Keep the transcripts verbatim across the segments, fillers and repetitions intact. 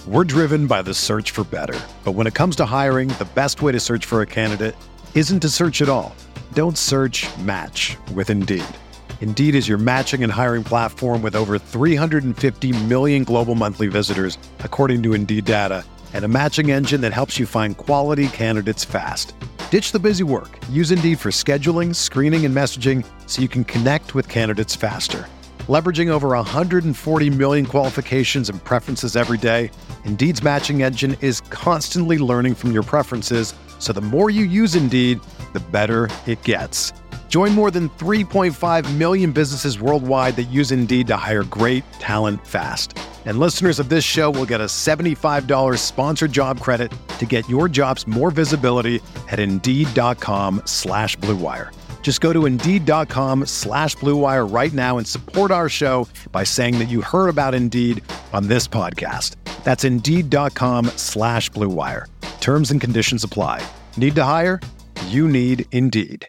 We're driven by the search for better. But when it comes to hiring, the best way to search for a candidate isn't to search at all. Don't search, match with Indeed. Indeed is your matching and hiring platform with over three hundred fifty million global monthly visitors, according to Indeed data, and a matching engine that helps you find quality candidates fast. Ditch the busy work. Use Indeed for scheduling, screening, and messaging so you can connect with candidates faster. Leveraging over one hundred forty million qualifications and preferences every day, Indeed's matching engine is constantly learning from your preferences, so the more you use Indeed, the better it gets. Join more than three point five million businesses worldwide that use Indeed to hire great talent fast. And listeners of this show will get a seventy-five dollars sponsored job credit to get your jobs more visibility at Indeed.com slash Blue Wire. Just go to Indeed.com slash Blue Wire right now and support our show by saying that you heard about Indeed on this podcast. That's Indeed.com slash Blue Wire. Terms and conditions apply. Need to hire? You need Indeed.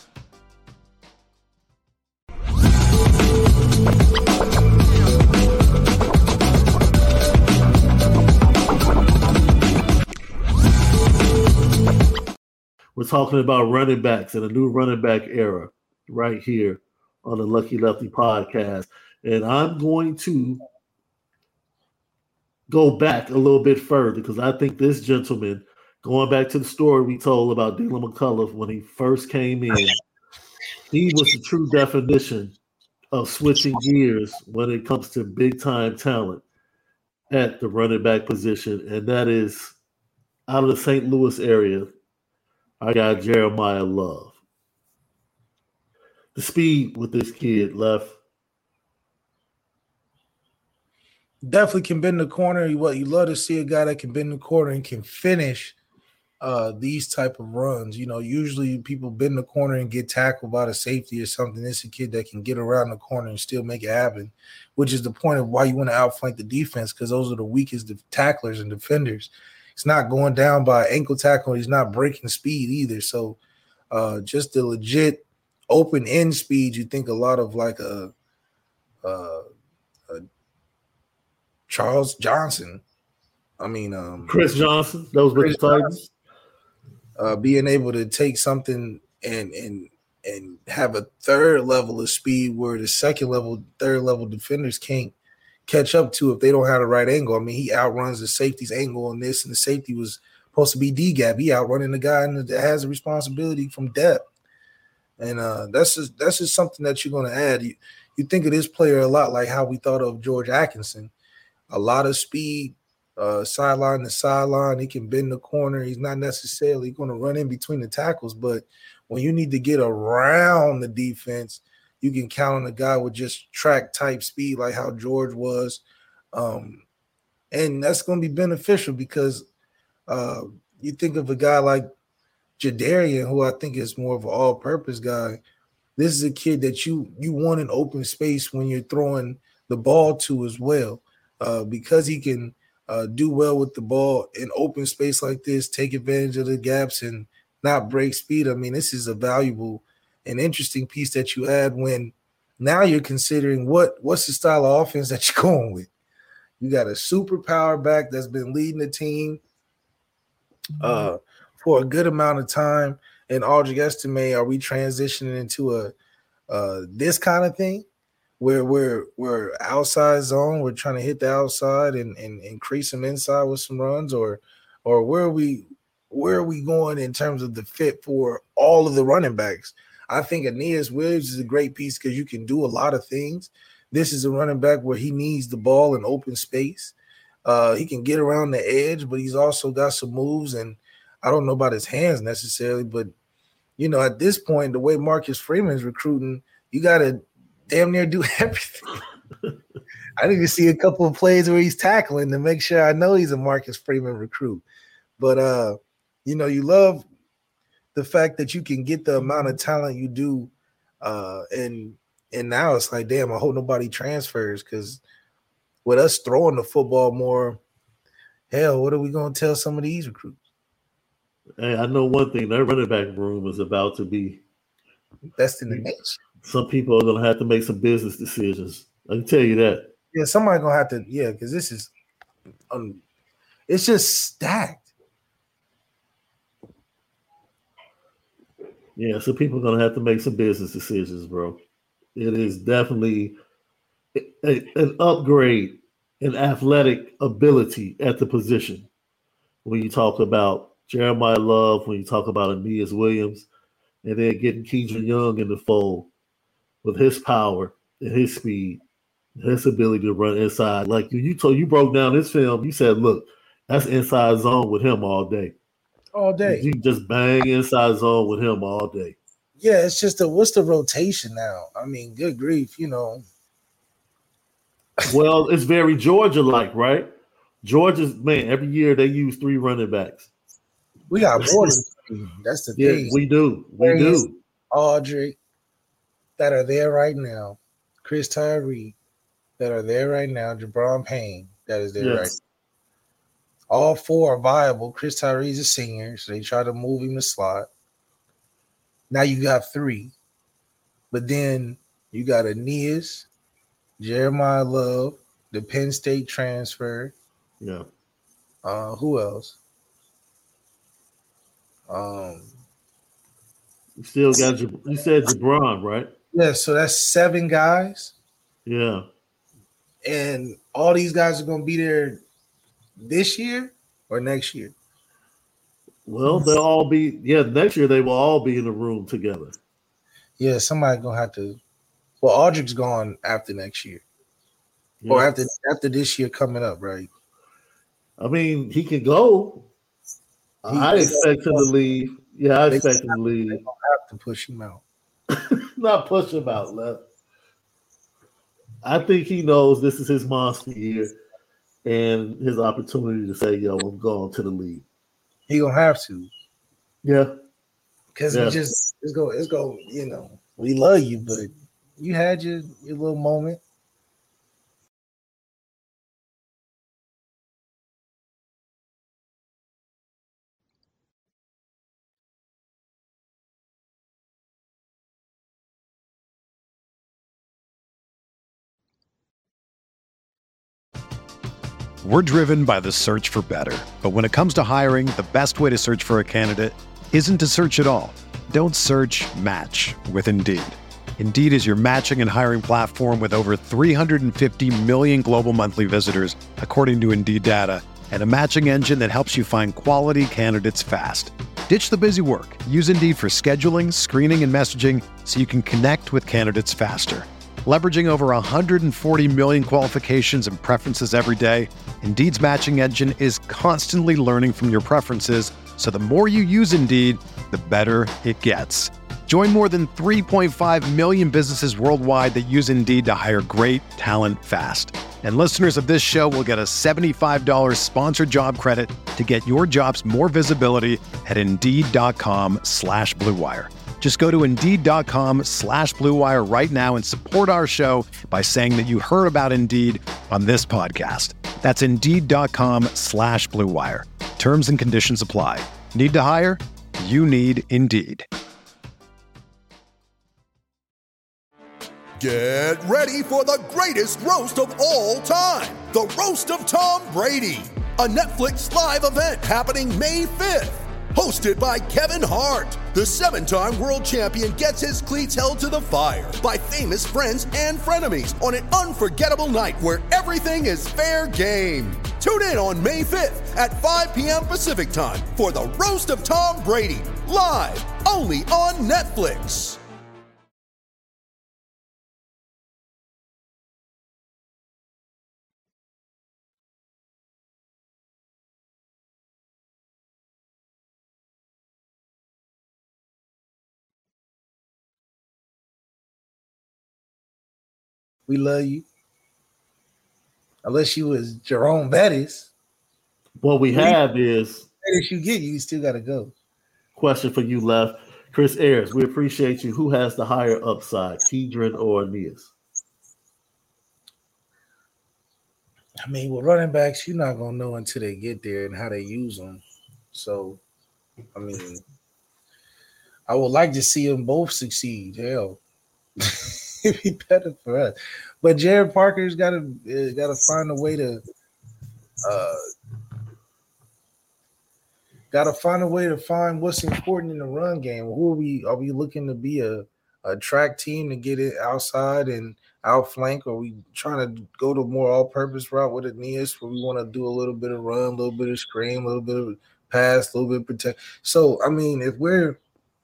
We're talking about running backs and a new running back era right here on the Lucky Lefty podcast. And I'm going to go back a little bit further because I think this gentleman, going back to the story we told about Dylan McCullough when he first came in, he was the true definition of switching gears when it comes to big-time talent at the running back position, and that is out of the Saint Louis area. I got Jeremiah Love. The speed with this kid left. Definitely can bend the corner. What you love to see a guy that can bend the corner and can finish uh, these type of runs. You know, usually people bend the corner and get tackled by the safety or something. It's a kid that can get around the corner and still make it happen, which is the point of why you want to outflank the defense, because those are the weakest tacklers and defenders. He's not going down by ankle tackle. He's not breaking speed either. So uh, just the legit open end speed, you think a lot of like a, a, a Charles Johnson. I mean, um, Chris Johnson. Those were the Titans. Uh, being able to take something and and and have a third level of speed where the second level, third level defenders can't catch up to if they don't have the right angle. I mean, he outruns the safety's angle on this, and the safety was supposed to be D-gap. He outrunning the guy that has a responsibility from depth. And uh, that's just that's just something that you're going to add. You, you think of this player a lot like how we thought of George Atkinson. A lot of speed, uh, sideline to sideline. He can bend the corner. He's not necessarily going to run in between the tackles, but when you need to get around the defense, you can count on a guy with just track type speed like how George was. Um, and that's going to be beneficial because uh, you think of a guy like Jadarian, who I think is more of an all-purpose guy. This is a kid that you you want in open space when you're throwing the ball to as well, uh, because he can uh, do well with the ball in open space like this, take advantage of the gaps and not break speed. I mean, this is a valuable and interesting piece that you add when now you're considering what what's the style of offense that you're going with. You got a super power back that's been leading the team uh, for a good amount of time. And Audrey Estime, are we transitioning into a uh, this kind of thing where we're we're outside zone, we're trying to hit the outside and, and increase some inside with some runs, or or where are we where are we going in terms of the fit for all of the running backs? I think Aeneas Williams is a great piece because you can do a lot of things. This is a running back where he needs the ball in open space. Uh, he can get around the edge, but he's also got some moves, and I don't know about his hands necessarily, but, you know, at this point, the way Marcus Freeman is recruiting, you got to damn near do everything. I need to see a couple of plays where he's tackling to make sure I know he's a Marcus Freeman recruit. But, uh, you know, you love the fact that you can get the amount of talent you do, uh, and and now it's like, damn, I hope nobody transfers, because with us throwing the football more, hell, what are we going to tell some of these recruits? Hey, I know one thing, that running back room is about to be best in the nation. Some people are going to have to make some business decisions. I can tell you that. Yeah, somebody's going to have to, yeah, because this is um, It's just stacked. Yeah, so people are going to have to make some business decisions, bro. It is definitely a, an upgrade in athletic ability at the position. When you talk about Jeremiah Love, when you talk about Aeneas Williams, and then getting Keidron Young in the fold with his power and his speed, his ability to run inside. Like you, you told, you broke down this film. You said, look, that's inside zone with him all day. All day. You just bang inside zone with him all day. Yeah, it's just a what's the rotation now? I mean, good grief, you know. Well, it's very Georgia-like, right? Georgia's, man, every year they use three running backs. We got more than three. That's the yeah, thing. We do. We there do. Audric that are there right now. Chris Tyree that are there right now. Jabron Payne that is there yes. right now. All four are viable. Chris Tyree's a senior, so they try to move him to slot. Now you got three. But then you got Aeneas, Jeremiah Love, the Penn State transfer. Yeah. Uh, who else? Um, you still got you said Jabron, right? Yeah, so that's seven guys. Yeah. And all these guys are going to be there this year or next year? Well, they'll all be, yeah, next year they will all be in the room together. Yeah, somebody's going to have to, well, Audric's gone after next year. Yeah. Or after after this year coming up, right? I mean, he can go. He, I expect him to leave. Yeah, I expect him to leave. They don't have to push him out. Not push him out, left. I think he knows this is his monster year and his opportunity to say, yo, I'm going to the league. He gonna have to. Yeah. Because yeah. we just it's go it's go, you know, we love you, but you had your, your little moment. We're driven by the search for better. But when it comes to hiring, the best way to search for a candidate isn't to search at all. Don't search, match with Indeed. Indeed is your matching and hiring platform with over three hundred fifty million global monthly visitors, according to Indeed data, and a matching engine that helps you find quality candidates fast. Ditch the busy work. Use Indeed for scheduling, screening, and messaging so you can connect with candidates faster. Leveraging over one hundred forty million qualifications and preferences every day, Indeed's matching engine is constantly learning from your preferences, so the more you use Indeed, the better it gets. Join more than three point five million businesses worldwide that use Indeed to hire great talent fast. And listeners of this show will get a seventy-five dollars sponsored job credit to get your jobs more visibility at Indeed.com slash Blue Wire. Just go to Indeed.com slash Blue Wire right now and support our show by saying that you heard about Indeed on this podcast. That's Indeed.com slash Blue Wire. Terms and conditions apply. Need to hire? You need Indeed. Get ready for the greatest roast of all time. The Roast of Tom Brady. A Netflix live event happening May fifth. Hosted by Kevin Hart, the seven-time world champion gets his cleats held to the fire by famous friends and frenemies on an unforgettable night where everything is fair game. Tune in on May fifth at five p.m. Pacific time for the Roast of Tom Brady, live only on Netflix. We love you. Unless you was Jerome Bettis. What we have is Bettis you get, you still gotta go. Question for you, Left. Chris Ayers, we appreciate you. Who has the higher upside, Keidron or Aeneas? I mean, with running backs, you're not gonna know until they get there and how they use them. So, I mean, I would like to see them both succeed. Hell. It'd be better for us, but Jared Parker's got to uh, got to find a way to uh, Got to find a way to find what's important in the run game. Who are we? Are we looking to be a, a track team to get it outside and outflank? Or are we trying to go to more all-purpose route with Aeneas where we want to do a little bit of run, a little bit of screen, a little bit of pass, a little bit of protect? So, I mean, if we're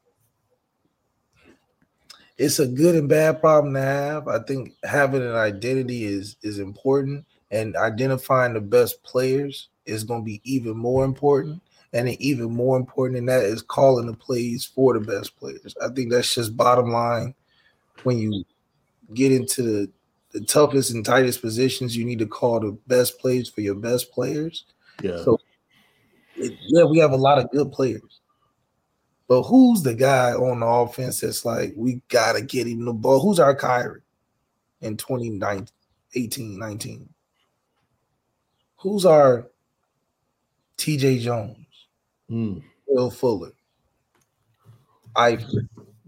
– it's a good and bad problem to have. I think having an identity is is important, and identifying the best players is going to be even more important. And even more important than that is calling the plays for the best players. I think that's just bottom line. When you get into the, the toughest and tightest positions, you need to call the best plays for your best players. Yeah. So, it, yeah, we have a lot of good players. But who's the guy on the offense that's like, we got to get him the ball? Who's our Kyrie in twenty eighteen nineteen? Who's our T J Jones? Mm. Will Fuller, Ivory.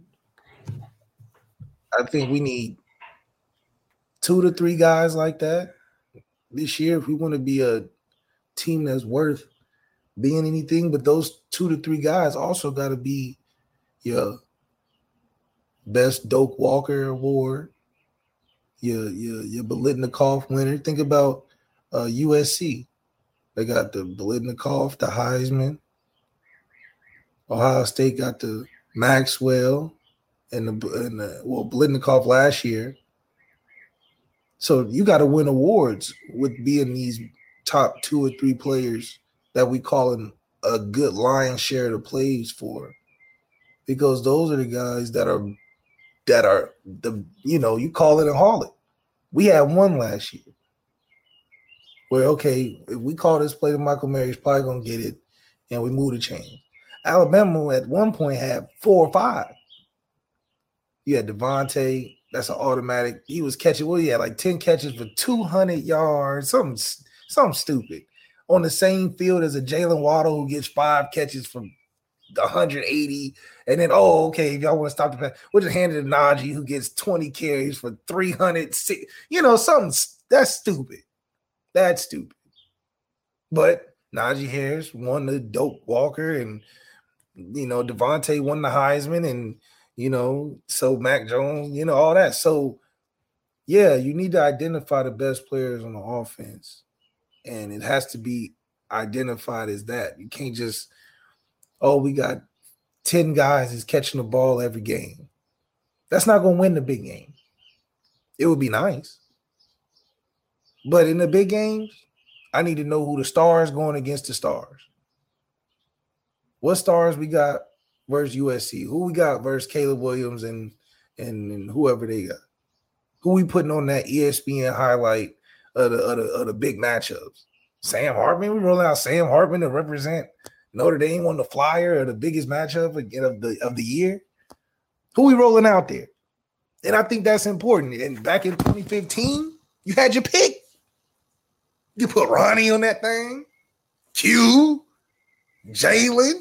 I think we need two to three guys like that this year if we want to be a team that's worth being anything. But those two to three guys also got to be your best Doak Walker award, your your your Biletnikoff winner. Think about uh, U S C. They got the Biletnikoff, the Heisman. Ohio State got the Maxwell and the, and the well Biletnikoff last year. So you got to win awards with being these top two or three players that we calling a good lion's share of the plays for, because those are the guys that are that are the you know you call it and haul it. We had one last year where okay, if we call this play to Michael Mayer, he's probably gonna get it, and we move the chain. Alabama at one point had four or five. You had Devontae, that's an automatic. He was catching, well, he had like ten catches for two hundred yards, something, something stupid. On the same field as a Jalen Waddle who gets five catches from one hundred eighty. And then, oh, okay, if y'all want to stop the pass, we'll just hand it to Najee who gets twenty carries for three hundred six. You know, something that's stupid. That's stupid. But Najee Harris won the Doak Walker, and you know, Devontae won the Heisman, and, you know, so Mac Jones, you know, all that. So, yeah, you need to identify the best players on the offense, and it has to be identified as that. You can't just, oh, we got ten guys is catching the ball every game. That's not going to win the big game. It would be nice. But in the big games, I need to know who the stars going against the stars. What stars we got versus U S C? Who we got versus Caleb Williams and, and and whoever they got? Who we putting on that E S P N highlight of the, of the, of the big matchups? Sam Hartman? We rolling out Sam Hartman to represent Notre Dame on the flyer of the biggest matchup again of the of the year? Who we rolling out there? And I think that's important. And back in twenty fifteen, you had your pick. You put Ronnie on that thing, Q, Jalen,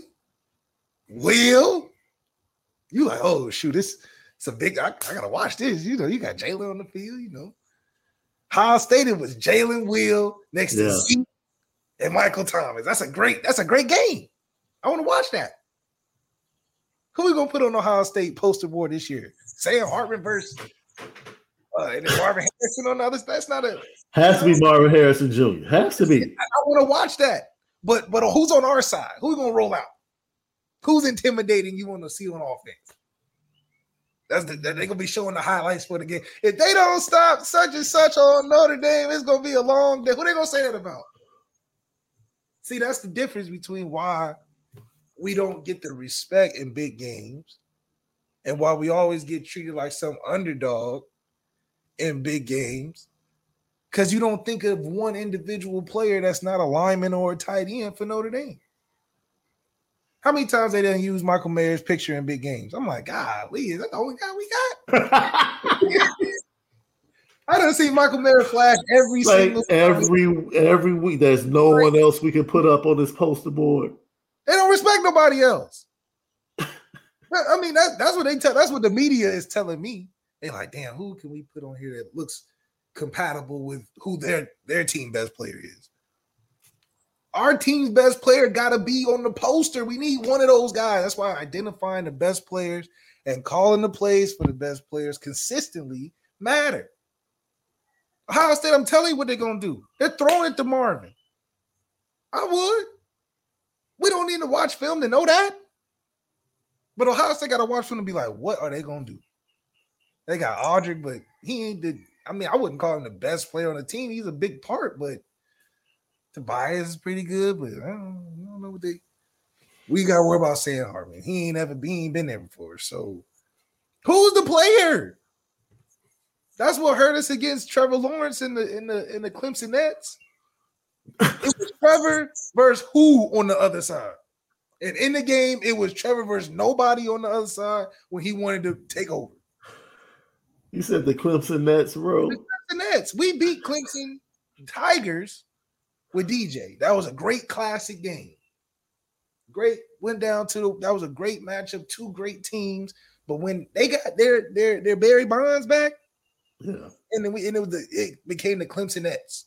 Will. You like, oh shoot, this it's a big. I, I gotta watch this. You know, you got Jalen on the field. You know, Ohio State it was Jalen, Will next Yeah. to Zeke and Michael Thomas. That's a great. That's a great game. I want to watch that. Who we gonna put on Ohio State poster board this year? Sam Hartman versus uh, and then Marvin Harrison on the other. That's not a. Has to be Marvin Harrison Junior Has to be. I, I want to watch that. But but who's on our side? Who we gonna roll out? Who's intimidating you want to see on offense? That's the, they're gonna be showing the highlights for the game. If they don't stop such and such on Notre Dame, it's gonna be a long day. Who they gonna say that about? See, that's the difference between why we don't get the respect in big games and why we always get treated like some underdog in big games. Because you don't think of one individual player that's not a lineman or a tight end for Notre Dame. How many times they didn't use Michael Mayer's picture in big games? I'm like, God, we is that the only guy we got? I done see Michael Mayer flash every like single every every week. There's no Right. one else we can put up on this poster board. They don't respect nobody else. I mean, that, that's what they tell. That's what the media is telling me. They're like, damn, who can we put on here that looks compatible with who their their team best player is? Our team's best player got to be on the poster. We need one of those guys. That's why identifying the best players and calling the plays for the best players consistently matter. Ohio State, I'm telling you what they're going to do. They're throwing it to Marvin. I would. We don't need to watch film to know that. But Ohio State got to watch film and be like, what are they going to do? They got Audric, but he ain't the – I mean, I wouldn't call him the best player on the team. He's a big part, but Tobias is pretty good, but I don't, I don't know what they – we got to worry about Sam Hartman. He ain't ever he ain't been there before. So who's the player? That's what hurt us against Trevor Lawrence in the in the in the Clemson Nets. It was Trevor versus who on the other side. And in the game, it was Trevor versus nobody on the other side when he wanted to take over. You said the Clemson Nets, bro. The Clemson Nets. We beat Clemson Tigers with D J. That was a great classic game. Great. Went down to the, that was a great matchup. Two great teams. But when they got their their their Barry Bonds back, yeah, and then we and it was the, it became the Clemson Nets.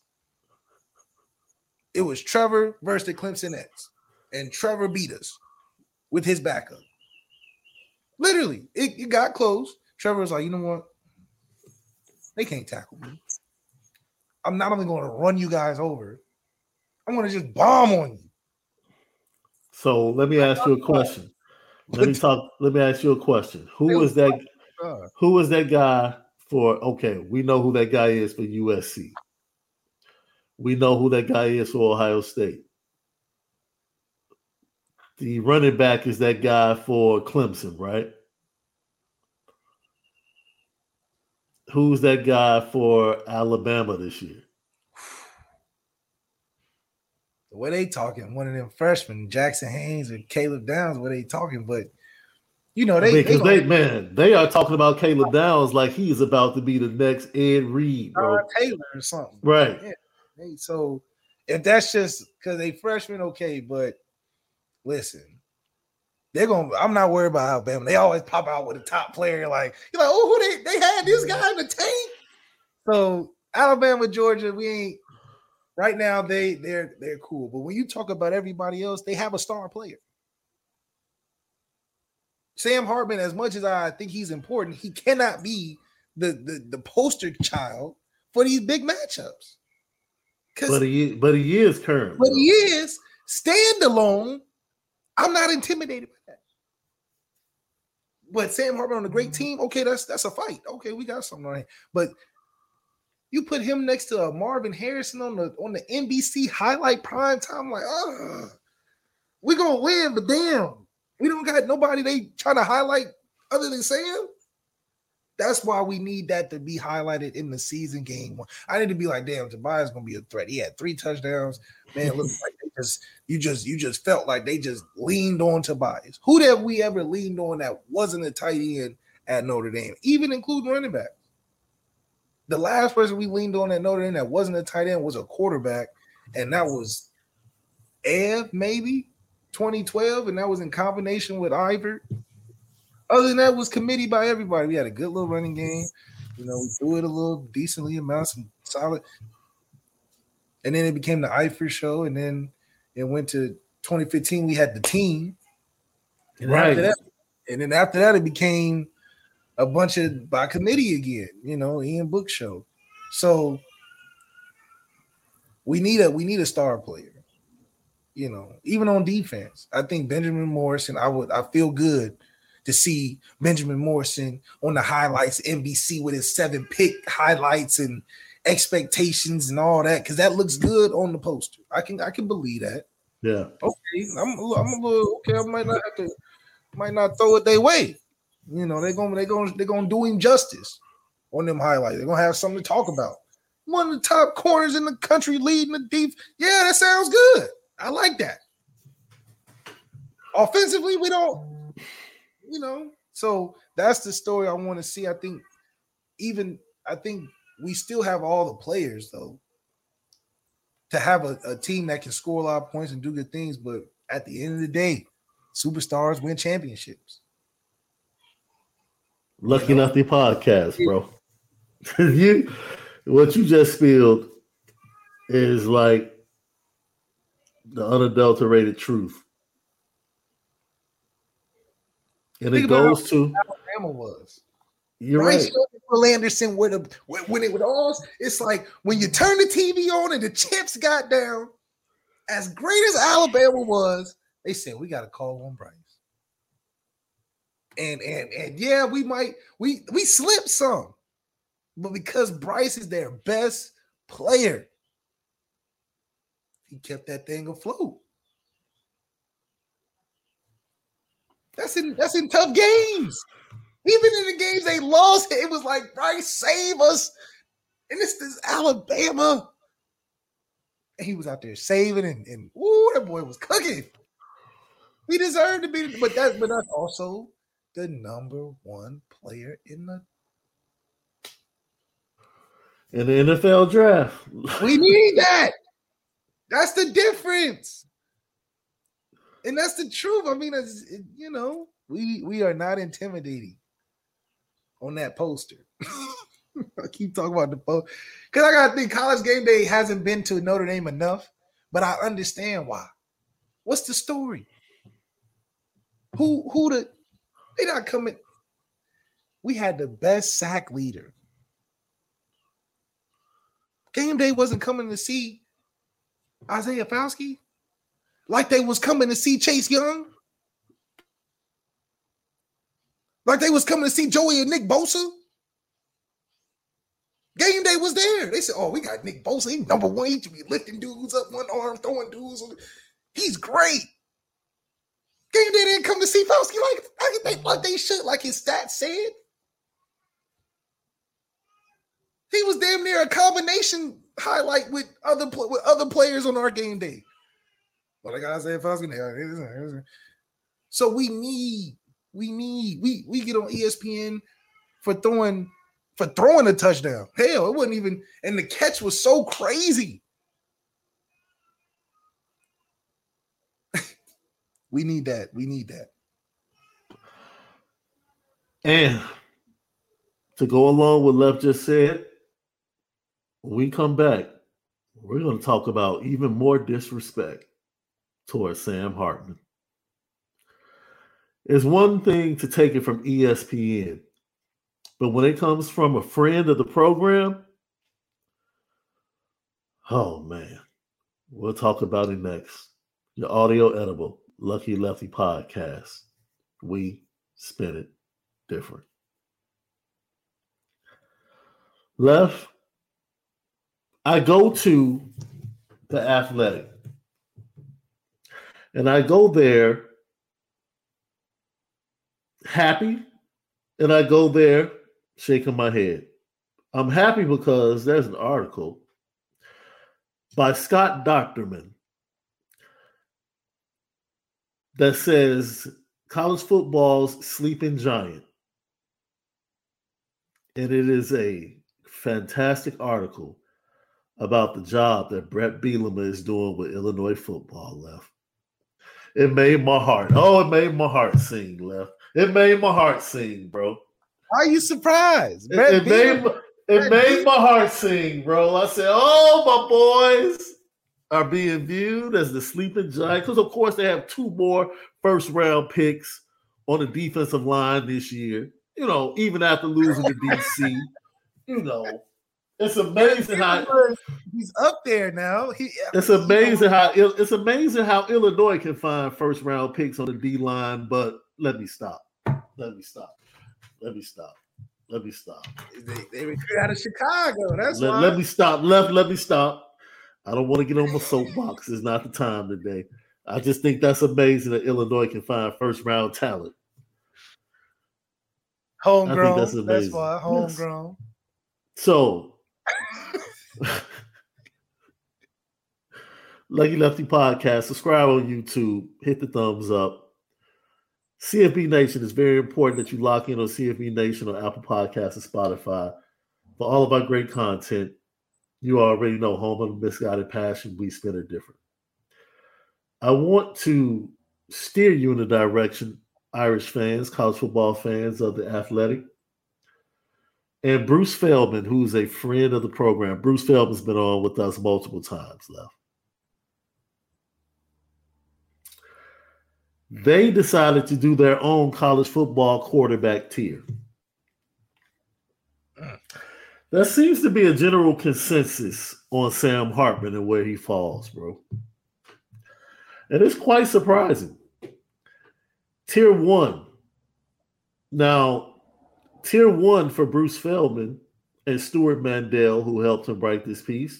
It was Trevor versus the Clemson Nets, and Trevor beat us with his backup. Literally, it, it got close. Trevor was like, you know what? They can't tackle me. I'm not only going to run you guys over, I'm going to just bomb on you. So let me ask you a question. Let me talk. Let me ask you a question. Who was that? Who was that guy for? Okay, we know who that guy is for U S C. We know who that guy is for Ohio State. The running back is that guy for Clemson, right? Who's that guy for Alabama this year? The way they talking, one of them freshmen, Jackson Haynes or Caleb Downs, where they talking, but you know they because they, they, they man they are talking about Caleb Downs like he's about to be the next Ed Reed, bro. Taylor or something, right? Yeah. Hey, so if that's just because they freshmen, okay, but listen, they're gonna. I'm not worried about Alabama. They always pop out with a top player, like you're like, oh, who they they had this guy in the tank. So Alabama, Georgia, we ain't right now. They they're they're cool, but when you talk about everybody else, they have a star player. Sam Hartman, as much as I think he's important, he cannot be the the, the poster child for these big matchups. But he, but he is current. But he is standalone. I'm not intimidated by that. But Sam Hartman on a great team, okay, that's that's a fight. Okay, we got something on it. But you put him next to a Marvin Harrison on the on the N B C highlight prime time, like, oh, we're gonna win, but damn, we don't got nobody they trying to highlight other than Sam. That's why we need that to be highlighted in the season game. I need to be like, damn, Tobias gonna be a threat. He had three touchdowns. Man, look like they just you just you just felt like they just leaned on Tobias. Who have we ever leaned on that wasn't a tight end at Notre Dame, even including running back? The last person we leaned on at Notre Dame that wasn't a tight end was a quarterback, and that was Ev, maybe twenty twelve, and that was in combination with Ivor. Other than that, was committee by everybody. We had a good little running game. You know, we threw it a little decently amount, some solid. And then it became the Eifert show. And then it went to twenty fifteen. We had the team. And right. After that, and then after that, it became a bunch of by committee again. You know, Ian Book show. So we need a we need a star player. You know, even on defense, I think Benjamin Morrison. I would I feel good to see Benjamin Morrison on the highlights, N B C with his seven pick highlights and expectations and all that, because that looks good on the poster. I can I can believe that. Yeah. Okay. I'm I'm a little okay. I might not have to might not throw it their way. You know, they're gonna they're gonna they're gonna do him justice on them highlights. They're gonna have something to talk about. One of the top corners in the country leading the deep. Yeah, that sounds good. I like that. Offensively, we don't. You know, so that's the story I want to see. I think even I think we still have all the players though to have a, a team that can score a lot of points and do good things. But at the end of the day, superstars win championships. Lucky Nothing podcast, bro. you what you just spilled is like The unadulterated truth. And Think it goes to Alabama was. You're Bryce right. Young and Will Anderson with a when it was all. It's like when you turn the T V on and the chips got down. As great as Alabama was, they said we got to call on Bryce. And and and yeah, we might we we slipped some, but because Bryce is their best player, he kept that thing afloat. That's in that's in tough games. Even in the games they lost, it was like, Bryce, save us. And this is Alabama. And he was out there saving, and, and ooh, that boy was cooking. He deserved to be, but that's but that's also the number one player in the in the N F L draft. We need that. That's the difference. And that's the truth. I mean, it's, it, you know, we we are not intimidating on that poster. I keep talking about the post because I gotta think College Game Day hasn't been to Notre Dame enough, but I understand why. What's the story? Who who the they not coming? We had the best sack leader. Game Day wasn't coming to see Isaiah Fowski like they was coming to see Chase Young. Like they was coming to see Joey and Nick Bosa. Game Day was there. They said, oh, we got Nick Bosa. He's number one. He should be lifting dudes up one arm, throwing dudes. He's great. Game Day didn't come to see Fowski like, like, they, like they should, like his stats said. He was damn near a combination highlight with other with other players on our game day. Well, like I said, Fowski. So we need, we need, we we get on E S P N for throwing for throwing a touchdown. Hell, it wasn't even, and the catch was so crazy. We need that. We need that. And to go along with what Left just said, when we come back, we're going to talk about even more disrespect towards Sam Hartman. It's one thing to take it from E S P N, but when it comes from a friend of the program, oh man, we'll talk about it next. Your audio edible Lucky Lefty podcast. We spin it different. Left, I go to the Athletic, and I go there happy, and I go there shaking my head. I'm happy because there's an article by Scott Docterman that says college football's sleeping giant. And it is a fantastic article about the job that Brett Bielema is doing with Illinois football. Left. It made my heart. Oh, it made my heart sing. Left. It made my heart sing, bro. Are you surprised? It, it made my, it made my heart sing, bro. I said, "Oh, my boys are being viewed as the sleeping giant," because of course they have two more first round picks on the defensive line this year. You know, even after losing to D C, you know, it's amazing how he's up there now. He, it's amazing how it's amazing how Illinois can find first round picks on the D line. But let me stop. Let me stop. Let me stop. Let me stop. They, they recruit out of Chicago. That's let, why. Let me stop. Left. Let me stop. I don't want to get on my soapbox. It's not the time today. I just think that's amazing that Illinois can find first round talent. Homegrown. That's, that's why homegrown. Yes. So, Lucky Lefty Podcast. Subscribe on YouTube. Hit the thumbs up. C F B Nation, is very important that you lock in on C F B Nation on Apple Podcasts and Spotify for all of our great content. You already know, home of the misguided passion, we spin it different. I want to steer you in the direction, Irish fans, college football fans of the Athletic, and Bruce Feldman, who's a friend of the program. Bruce Feldman's been on with us multiple times now. They decided to do their own college football quarterback tier. There seems to be a general consensus on Sam Hartman and where he falls, bro. And it's quite surprising. Tier one. Now, tier one for Bruce Feldman and Stuart Mandel, who helped him write this piece,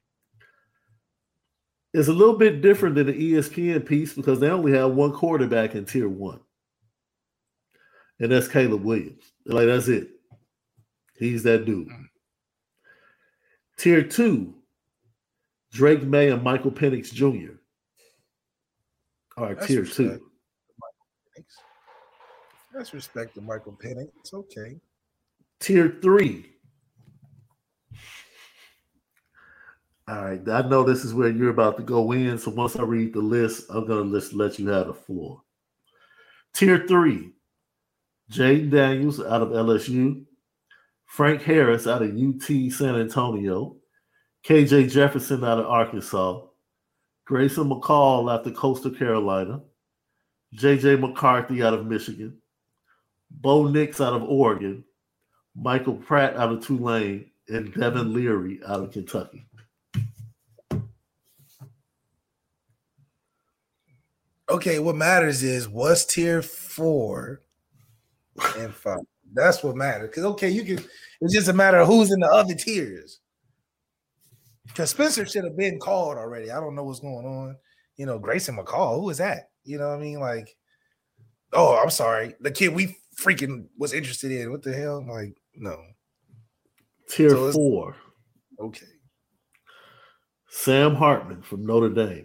is a little bit different than the E S P N piece because they only have one quarterback in tier one. And that's Caleb Williams. Like, that's it. He's that dude. Tier two, Drake May and Michael Penix Junior are That's tier respect. two. Let's respect the Michael Penix. It's okay. Tier three. All right, I know this is where you're about to go in, so once I read the list, I'm going to just let you have the floor. Tier three, Jaden Daniels out of L S U, Frank Harris out of U T San Antonio, K J Jefferson out of Arkansas, Grayson McCall out of Coastal Carolina, J J McCarthy out of Michigan, Bo Nix out of Oregon, Michael Pratt out of Tulane, and Devin Leary out of Kentucky. Okay, what matters is what's tier four and five. That's what matters. Because, okay, you can – it's just a matter of who's in the other tiers. Because Spencer should have been called already. I don't know what's going on. You know, Grayson McCall, who is that? You know what I mean? Like, oh, I'm sorry. The kid we freaking was interested in. What the hell? Like, no. Tier so four. Okay. Sam Hartman from Notre Dame.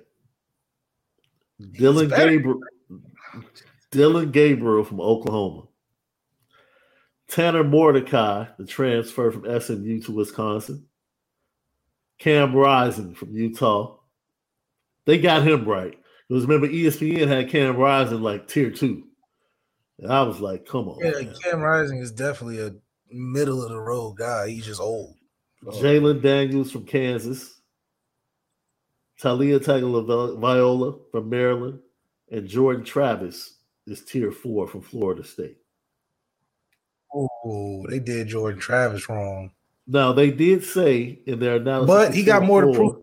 Dylan Gabriel, Dylan Gabriel from Oklahoma. Tanner Mordecai, the transfer from S M U to Wisconsin. Cam Rising from Utah. They got him right. Because remember, E S P N had Cam Rising like tier two. And I was like, come on. Yeah, man. Cam Rising is definitely a middle of the road guy. He's just old. Jalen Daniels from Kansas. Talia Tagovailoa from Maryland. And Jordan Travis is tier four from Florida State. Oh, they did Jordan Travis wrong. Now, they did say in their analysis, but he got more to prove.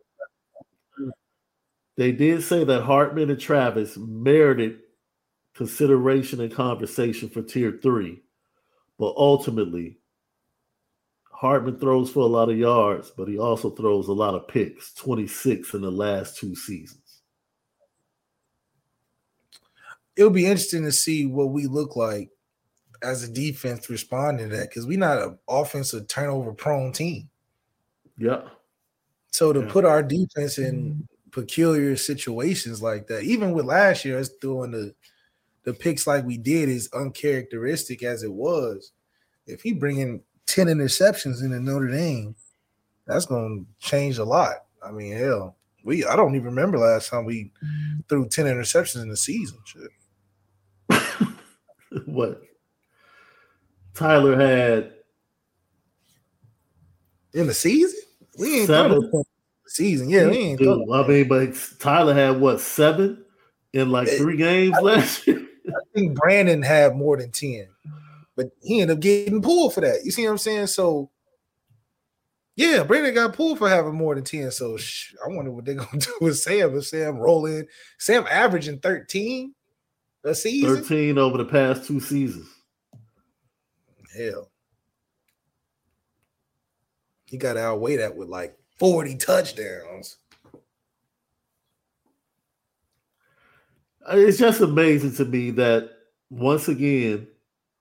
They did say that Hartman and Travis merited consideration and conversation for tier three, but ultimately, Hartman throws for a lot of yards, but he also throws a lot of picks, twenty-six in the last two seasons. It'll be interesting to see what we look like as a defense responding to that, because we're not an offensive turnover prone team. Yeah. So to yeah. put our defense in peculiar situations like that, even with last year, us doing the the picks like we did, is uncharacteristic as it was. If he bringing ten interceptions into Notre Dame, that's going to change a lot. I mean, hell, we I don't even remember last time we threw ten interceptions in the season. Shit. What? Tyler had in the season? We ain't seven season. Yeah, we ain't. Dude, I mean, but Tyler had what, seven in like three games I last think, year? I think Brandon had more than ten, but he ended up getting pulled for that. You see what I'm saying? So, yeah, Brandon got pulled for having more than ten. So, sh- I wonder what they're gonna do with Sam. If Sam roll in, Sam averaging thirteen a season, thirteen over the past two seasons. Hell, he got to outweigh that with like forty touchdowns. It's just amazing to me that, once again,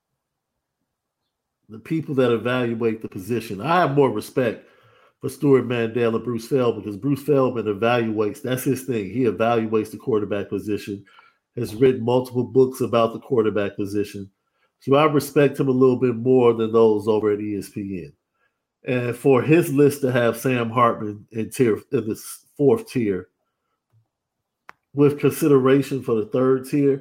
the people that evaluate the position, I have more respect for Stuart Mandel and Bruce Feldman, because Bruce Feldman evaluates, that's his thing. He evaluates the quarterback position, has written multiple books about the quarterback position. So I respect him a little bit more than those over at E S P N. And for his list to have Sam Hartman in tier in the fourth tier, with consideration for the third tier,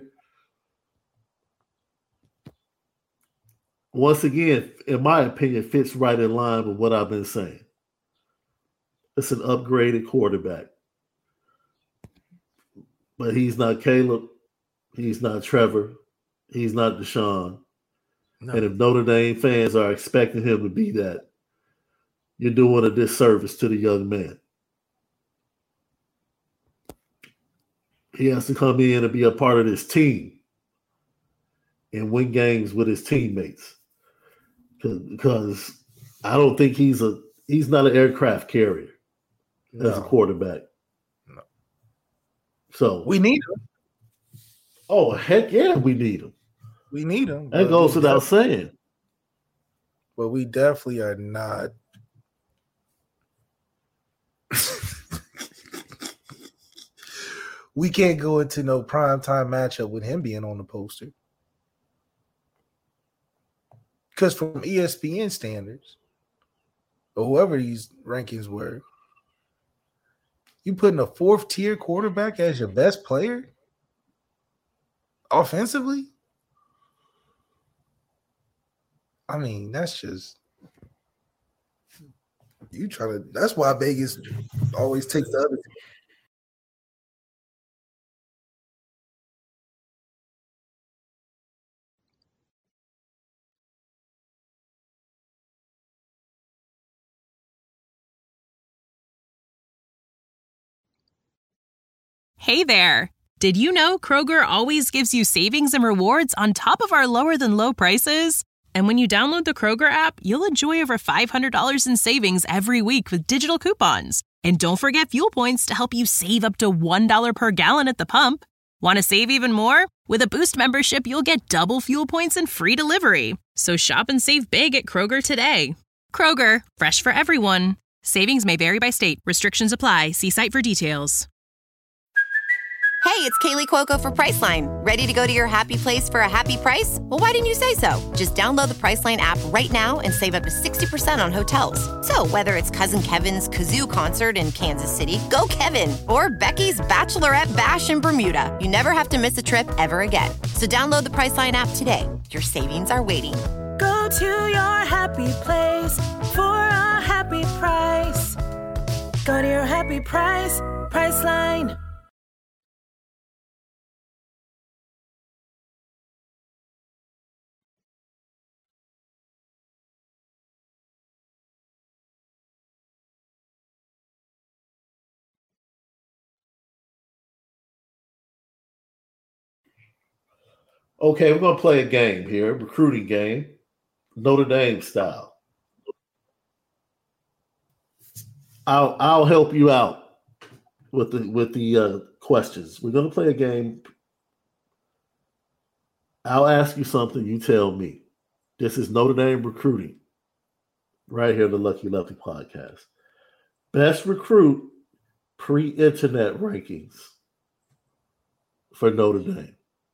once again, in my opinion, fits right in line with what I've been saying. It's an upgraded quarterback. But he's not Caleb. He's not Trevor. He's not Deshaun. No. And if Notre Dame fans are expecting him to be that, you're doing a disservice to the young man. He has to come in and be a part of this team and win games with his teammates. Because I don't think he's a he's not an aircraft carrier no. as a quarterback. No. So we need him. Oh, heck yeah, we need him. We need him. That goes without saying. But we definitely are not. We can't go into no primetime matchup with him being on the poster. Because from E S P N standards, or whoever these rankings were, you putting a fourth tier quarterback as your best player offensively? I mean, that's just you trying to. That's why Vegas always takes the other team. Hey there! Did you know Kroger always gives you savings and rewards on top of our lower-than-low prices? And when you download the Kroger app, you'll enjoy over five hundred dollars in savings every week with digital coupons. And don't forget fuel points to help you save up to one dollar per gallon at the pump. Want to save even more? With a Boost membership, you'll get double fuel points and free delivery. So shop and save big at Kroger today. Kroger, fresh for everyone. Savings may vary by state. Restrictions apply. See site for details. Hey, it's Kaylee Cuoco for Priceline. Ready to go to your happy place for a happy price? Well, why didn't you say so? Just download the Priceline app right now and save up to sixty percent on hotels. So whether it's Cousin Kevin's Kazoo Concert in Kansas City, go Kevin, or Becky's Bachelorette Bash in Bermuda, you never have to miss a trip ever again. So download the Priceline app today. Your savings are waiting. Go to your happy place for a happy price. Go to your happy price, Priceline. Okay, we're going to play a game here, recruiting game, Notre Dame style. I'll I'll help you out with the with the uh, questions. We're going to play a game. I'll ask you something. You tell me. This is Notre Dame recruiting, right here, the Lucky Lefty podcast. Best recruit pre-internet rankings for Notre Dame.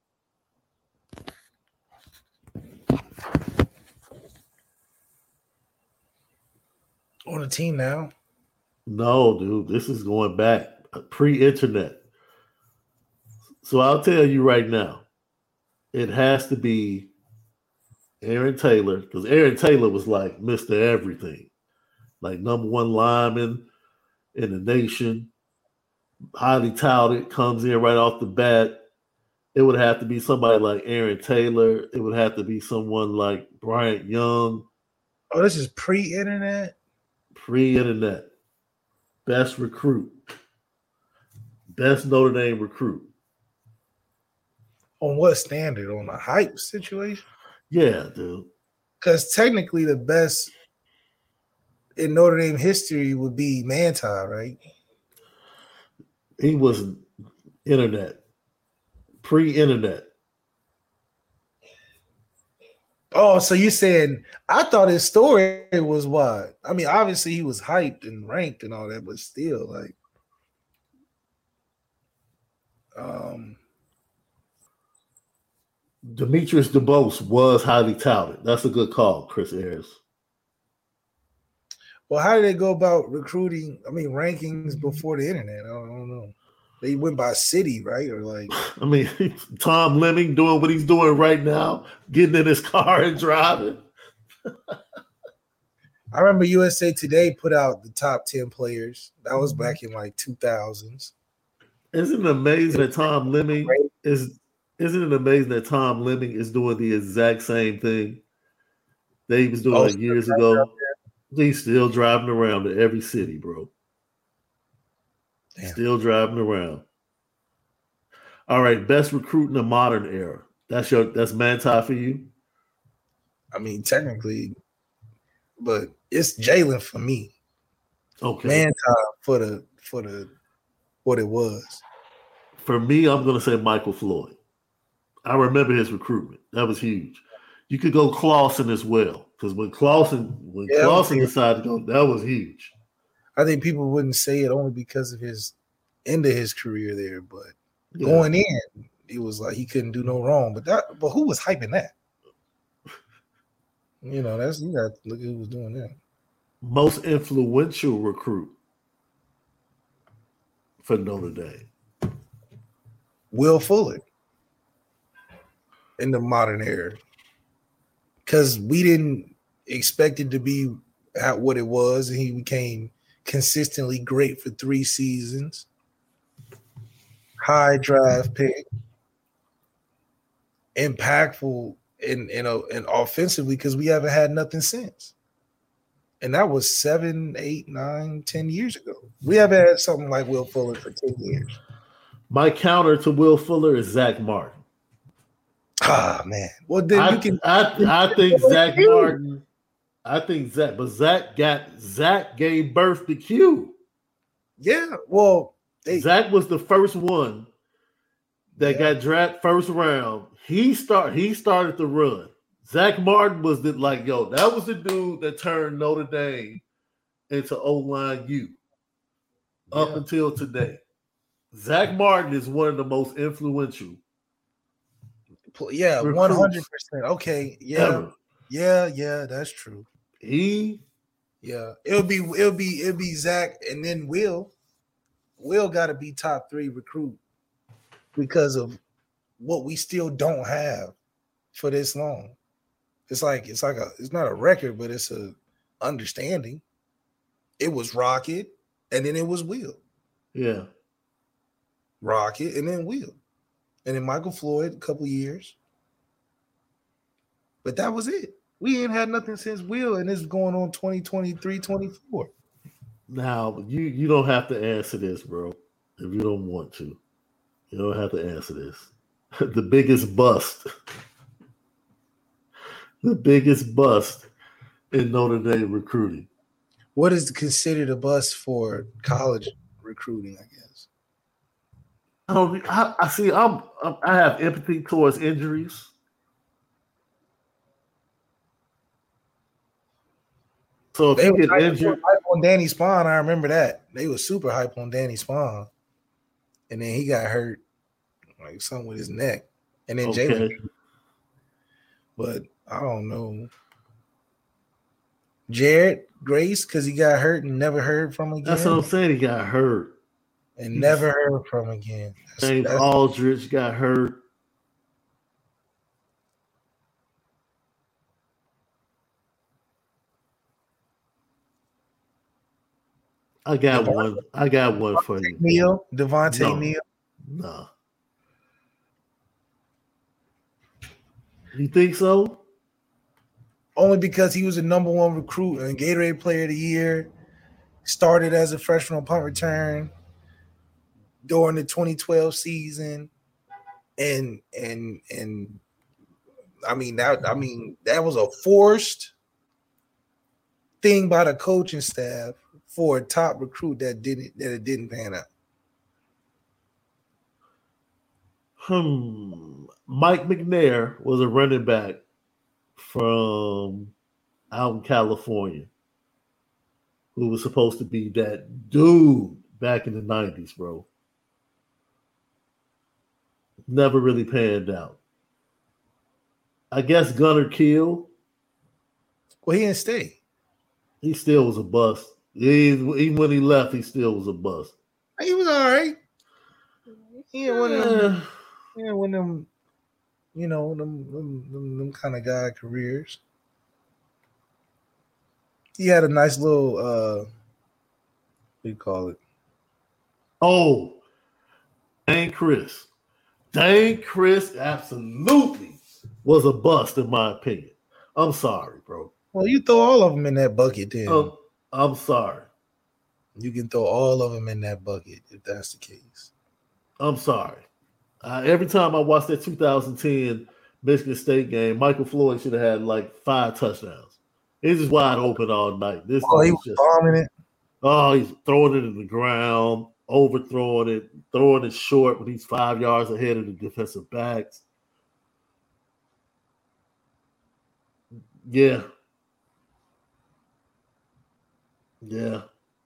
On the team now? No, dude. This is going back pre-internet. So I'll tell you right now, it has to be Aaron Taylor, because Aaron Taylor was like Mister Everything, like number one lineman in the nation, highly touted, comes in right off the bat. It would have to be somebody like Aaron Taylor. It would have to be someone like Bryant Young. Oh, this is pre-internet? Pre-internet. Best recruit. Best Notre Dame recruit. On what standard? On a hype situation? Yeah, dude. Because technically the best in Notre Dame history would be Manti, right? He was internet. Pre-internet. Oh, so you're saying I thought his story was what? I mean, obviously he was hyped and ranked and all that, but still, like, um, Demetrius DeBose was highly touted. That's a good call, Chris Ayers. Well, how did they go about recruiting? I mean, rankings before the internet? I don't, I don't know. They went by city, right? Or like, I mean, Tom Lemming doing what he's doing right now, getting in his car and driving. I remember U S A Today put out the top ten players. That was back in like two thousands. Isn't it amazing that Tom Lemming is Isn't it amazing that Tom Lemming is doing the exact same thing that he was doing Oh, like years ago? He's still driving around to every city, bro. Damn. Still driving around. All right, best recruit in the modern era. That's your that's Manti for you. I mean, technically, but it's Jalen for me. Okay. Manti for the for the what it was. For me, I'm gonna say Michael Floyd. I remember his recruitment. That was huge. You could go Clawson as well. Because when Clawson when Yeah, Clawson okay. decided to go, that was huge. I think people wouldn't say it only because of his end of his career there, but Yeah. going in, it was like he couldn't do no wrong. But that, but who was hyping that? You know, that's you got to look at who was doing that. Most influential recruit for Notre Dame. Will Fuller in the modern era, because we didn't expect it to be at what it was, and he became consistently great for three seasons. High draft pick, impactful in in a, and offensively because we haven't had nothing since, and that was seven, eight, nine, ten years ago. We haven't had something like Will Fuller for ten years. My counter to Will Fuller is Zach Martin. Ah man, well then I, you can. I, I think Zach Martin. I think Zach, but Zach got Zach gave birth to Q. Yeah, well, they, Zach was the first one that Yeah. got drafted first round. He start he started to run. Zach Martin was the like yo. That was the dude that turned Notre Dame into O-line U up Yeah. until today. Zach Martin is one of the most influential yeah, recruits one hundred percent. Okay, yeah, ever. yeah, yeah, that's true. He Yeah, it'll be it'll be it'll be Zach and then Will. Will got to be top three recruit because of what we still don't have for this long. It's like it's like a it's not a record, but it's a understanding. It was Rocket, and then it was Will. yeah. Rocket, and then Will, and then Michael Floyd a couple years. But that was it. We ain't had nothing since Will, and it's going on twenty twenty-three, twenty-four. Now you you don't have to answer this, bro. If you don't want to, you don't have to answer this. The biggest bust, the biggest bust in Notre Dame recruiting. What is considered a bust for college recruiting, I guess? I don't. I, I see. I'm, I'm. I have empathy towards injuries. So if They you were get hype, injured, hype on Danny Spawn. I remember that. They were super hype on Danny Spawn. And then he got hurt, like something with his neck. And then okay. Jalen. But I don't know. Jared Grace, because he got hurt and never heard from again. That's what I'm saying. He got hurt. And never heard from again. That's, James that's, Aldridge got hurt. I got Devontae- one. I got one for you. Neal, Devontae No. Neal. Nah. You think so? Only because he was a number one recruit and Gatorade Player of the Year. Started as a freshman on punt return during the twenty twelve season, and and and I mean that I mean that was a forced thing by the coaching staff for a top recruit that didn't that it didn't pan out. Hmm. Mike McNair was a running back from out in California who was supposed to be that dude back in the nineties, bro. Never really panned out. I guess Gunnar Kiel, Well, he didn't stay. he still was a bust. He, even when he left, he still was a bust. He was all right. He ain't one of them. Eh, He ain't one of them. You know them them, them, them kind of guy careers. He had a nice little uh what do you call it? Oh, and Chris. Dane Chris absolutely was a bust, in my opinion. I'm sorry, bro. Well, you throw all of them in that bucket, then. Um, I'm sorry. You can throw all of them in that bucket if that's the case. I'm sorry. Uh, every time I watched that two thousand ten Michigan State game, Michael Floyd should have had like five touchdowns. He's just wide open all night. This oh, he was just bombing it. Oh, he's throwing it in the ground, overthrowing it, throwing it short when he's five yards ahead of the defensive backs. Yeah. Yeah.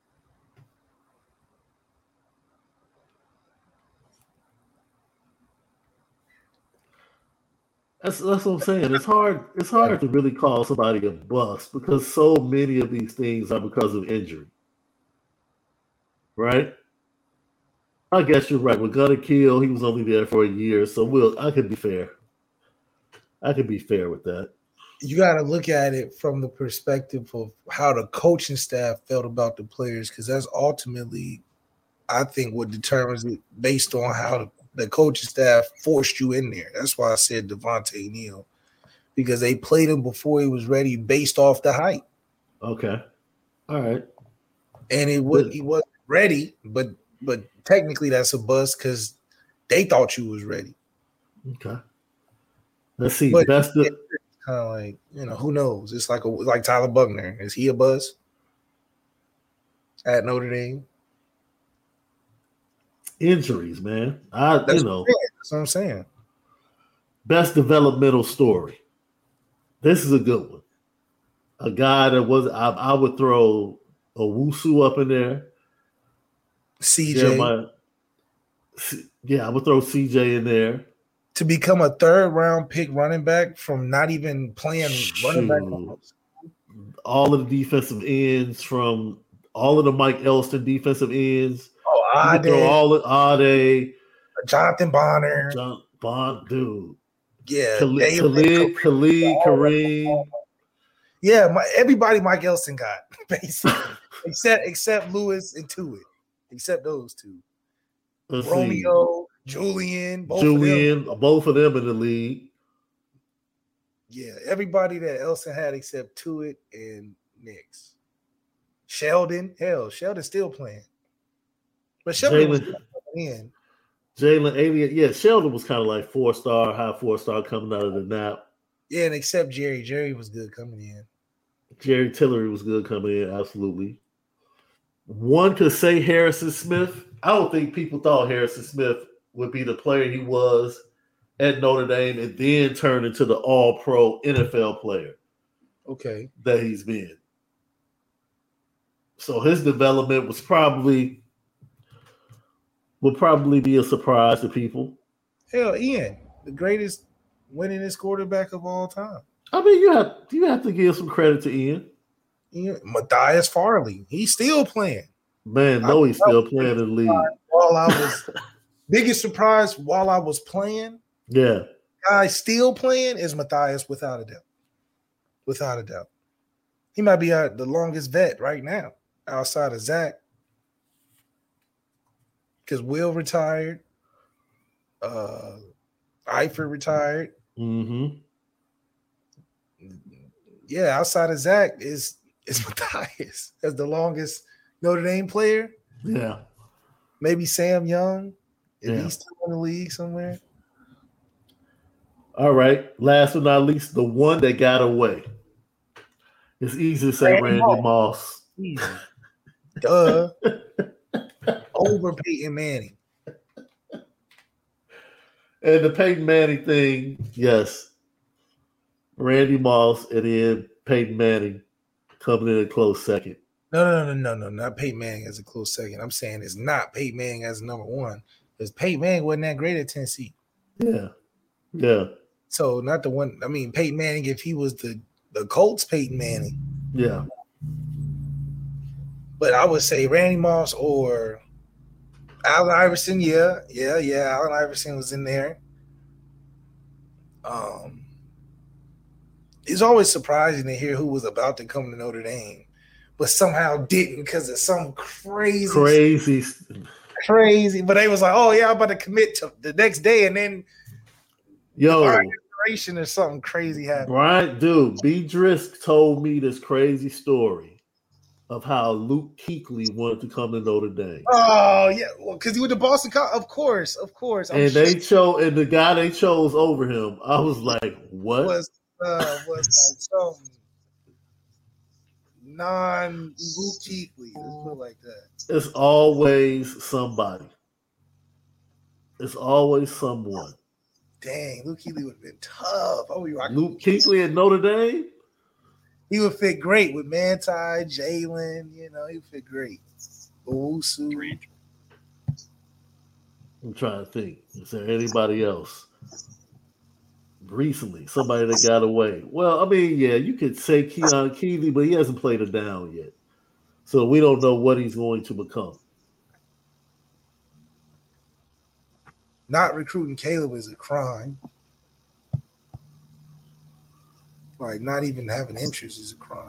That's that's what I'm saying. It's hard. It's hard to really call somebody a bust because so many of these things are because of injury, right? I guess you're right. With Gunnar Kiel, he was only there for a year, so we'll. I could be fair. I could be fair with that. You got to look at it from the perspective of how the coaching staff felt about the players, because that's ultimately, I think, what determines it based on how the The coaching staff forced you in there. That's why I said Devontae Neal, because they played him before he was ready based off the hype. Okay. All right. And it was he wasn't ready, but but technically that's a bust because they thought you was ready. Okay. Let's see. But That's the kind of like, you know, who knows? It's like a like Tyler Buckner. Is he a bust at Notre Dame? Injuries, man. I That's you know what that's what I'm saying. Best developmental story. This is a good one. A guy that was I, I would throw a Wusu up in there. C J. Jeremiah, yeah, I would throw C J in there. To become a third round pick running back from not even playing running back. All of the defensive ends from all of the Mike Elston defensive ends. Oh, Ade, throw all of Ade, Jonathan Bonner, John Bond, dude. Yeah, Khalid, Khalid, Khalid Kareem. Yeah, my, everybody Mike Elston got basically, except except Lewis and Tuitt, except those two. Let's Romeo, see. Julian, both Julian, of them. both of them in the league. Yeah, everybody that Elston had except Tuitt and Nix. Sheldon, hell, Sheldon's still playing. But Sheldon was in. Jalen Elliott, yeah, Sheldon was kind of like four star, high four star coming out of the nap. Yeah, and except Jerry, Jerry was good coming in. Jerry Tillery was good coming in, absolutely. One could say Harrison Smith. I don't think people thought Harrison Smith would be the player he was at Notre Dame and then turn into the all-pro N F L player. Okay, that he's been. So his development was probably. Would probably be a surprise to people. Hell, Ian, the greatest winningest quarterback of all time. I mean, you have you have to give some credit to Ian. Ian Matthias Farley, he's still playing. Man, no, he's still playing in the league. While I was biggest surprise while I was playing, yeah, guy still playing is Matthias, without a doubt. Without a doubt, he might be our, the longest vet right now outside of Zach. Because Will retired, uh, Eifert retired. Mm-hmm. Yeah, outside of Zach is is Matthias as the longest Notre Dame player. Yeah, maybe Sam Young, if yeah. he's still in the league somewhere. All right. Last but not least, the one that got away. It's easy to say Randy, Randy Moss. Moss. Duh. Over Peyton Manning. And the Peyton Manning thing, yes. Randy Moss and then Peyton Manning coming in a close second. No, no, no, no, no, not Peyton Manning as a close second. I'm saying it's not Peyton Manning as number one. Because Peyton Manning wasn't that great at Tennessee. Yeah. Yeah. So not the one. I mean, Peyton Manning, if he was the, the Colts Peyton Manning. Yeah. But I would say Randy Moss or Allen Iverson. Yeah, yeah, yeah. Allen Iverson was in there. Um, it's always surprising to hear who was about to come to Notre Dame, but somehow didn't because of some crazy, crazy. crazy. But they was like, "Oh yeah, I'm about to commit to the next day," and then yo, inspiration or something crazy happened. Brian, dude, B. Drisk told me this crazy story of how Luke Kuechly wanted to come to Notre Dame. Oh yeah, well, because he went to Boston College, of course, of course. I'm and sure. they chose, and the guy they chose over him, I was like, "What?" Was uh, was like some non Luke Kuechly? Let's put it like that. It's always somebody. It's always someone. Dang, Luke Kuechly would have been tough. Oh, you Luke Kuechly at Notre Dame. He would fit great with Manti, Jalen. You know, he would fit great. Owusu. I'm trying to think. Is there anybody else recently? Somebody that got away? Well, I mean, yeah, you could say Keon Keeley, but he hasn't played it down yet. So we don't know what he's going to become. Not recruiting Caleb is a crime. Like, not even having interest is a crime.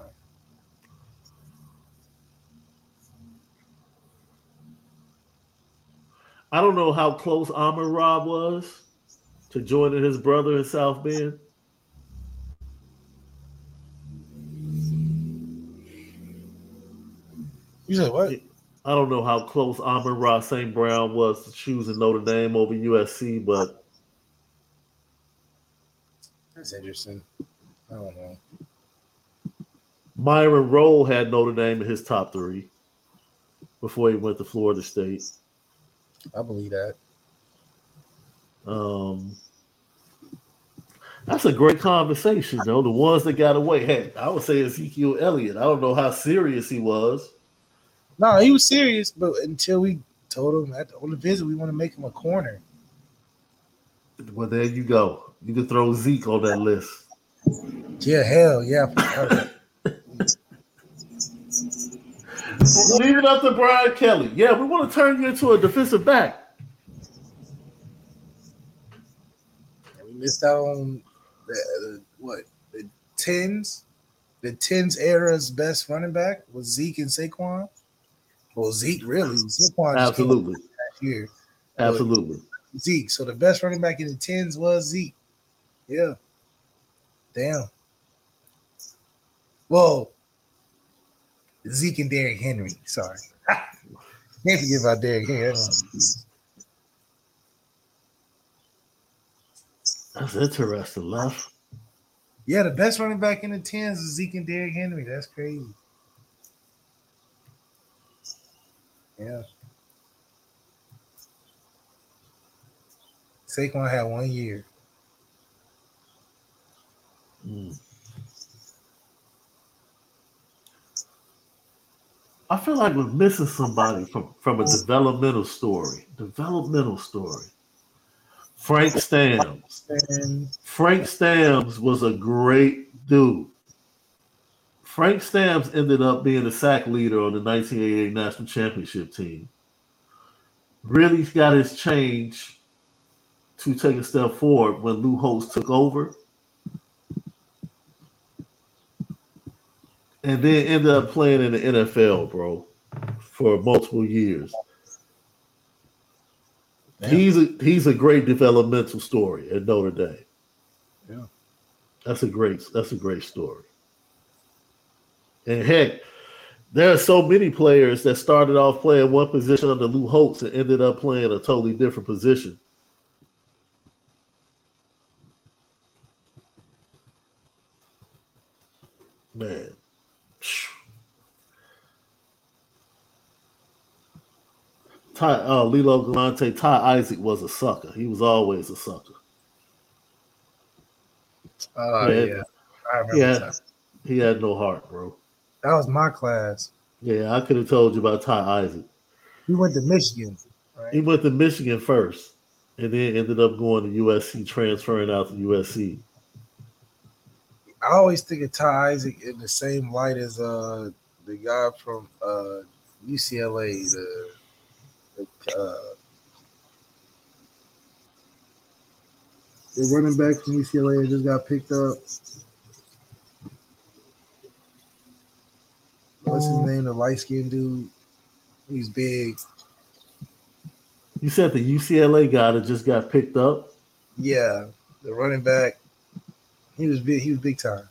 I don't know how close Amon Ra was to joining his brother in South Bend. You said what? I don't know how close Amon Ra Saint Brown was to choosing Notre Dame over U S C, but that's interesting. I don't know. Myron Rolle had Notre Dame in his top three before he went to Florida State. I believe that. Um, that's a great conversation, though. The ones that got away. Hey, I would say Ezekiel Elliott. I don't know how serious he was. No, he was serious, but until we told him at the, on the visit we want to make him a corner. Well, there you go. You can throw Zeke on that list. Yeah, hell yeah. Leave it up to Brian Kelly. Yeah, we want to turn you into a defensive back. We missed out on the, the what the tens, the tens era's best running back was Zeke and Saquon. Well, Zeke really, Saquon absolutely last year, absolutely but Zeke. So the best running back in the tens was Zeke. Yeah, damn. Well, Zeke and Derrick Henry. Sorry, can't forget about Derrick Henry. That's interesting, left. Yeah, the best running back in the tens is Zeke and Derrick Henry. That's crazy. Yeah. Saquon had one year. Mm. I feel like we're missing somebody from, from a developmental story. Developmental story. Frank Stamms. Frank Stamms was a great dude. Frank Stamms ended up being the sack leader on the nineteen eighty-eight National Championship team. Really got his change to take a step forward when Lou Holtz took over. And then ended up playing in the N F L, bro, for multiple years. Damn. He's a he's a great developmental story at Notre Dame. Yeah. That's a great that's a great story. And heck, there are so many players that started off playing one position under Lou Holtz and ended up playing a totally different position. Man. Ty, uh, Lilo Galante, Ty Isaac was a sucker. He was always a sucker. Oh, uh, yeah. I remember he had, that. He had no heart, bro. That was my class. Yeah, I could have told you about Ty Isaac. He went to Michigan, right? He went to Michigan first, and then ended up going to U S C, transferring out to U S C. I always think of Ty Isaac in the same light as uh, the guy from uh, U C L A, the, the, uh, the running back from U C L A that just got picked up. What's his name? The light skinned dude. He's big. You said the U C L A guy that just got picked up? Yeah, the running back. He was big. He was big time.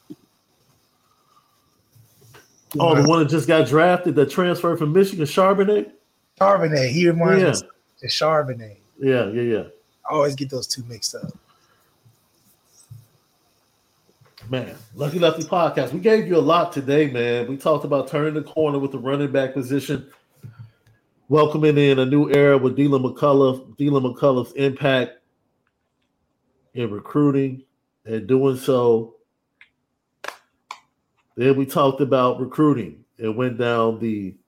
Oh, the one that just got drafted that transferred from Michigan, Charbonnet? Charbonnet. He reminds yeah. me of Charbonnet. Yeah, yeah, yeah. I always get those two mixed up. Man, Lucky Lefty Podcast. We gave you a lot today, man. We talked about turning the corner with the running back position, welcoming in a new era with Dylan McCullough, Dylan McCullough's impact in recruiting and doing so. Then we talked about recruiting and went down the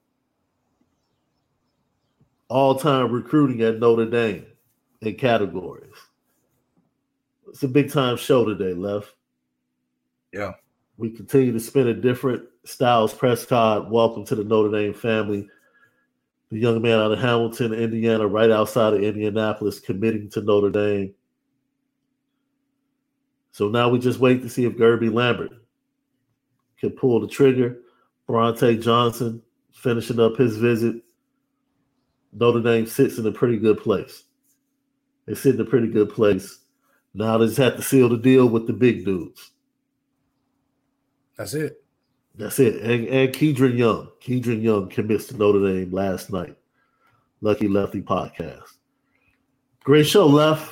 all-time recruiting at Notre Dame in categories. It's a big-time show today, Lef. Yeah. We continue to spin a different Styles Prescott. Welcome to the Notre Dame family. The young man out of Hamilton, Indiana, right outside of Indianapolis, committing to Notre Dame. So now we just wait to see if Gerby Lambert can pull the trigger. Bronte Johnson finishing up his visit. Notre Dame sits in a pretty good place. They sit in a pretty good place. Now they just have to seal the deal with the big dudes. That's it. That's it. And, and Kedron Young. Kedron Young commits to Notre Dame last night. Lucky Lefty Podcast. Great show, Lef.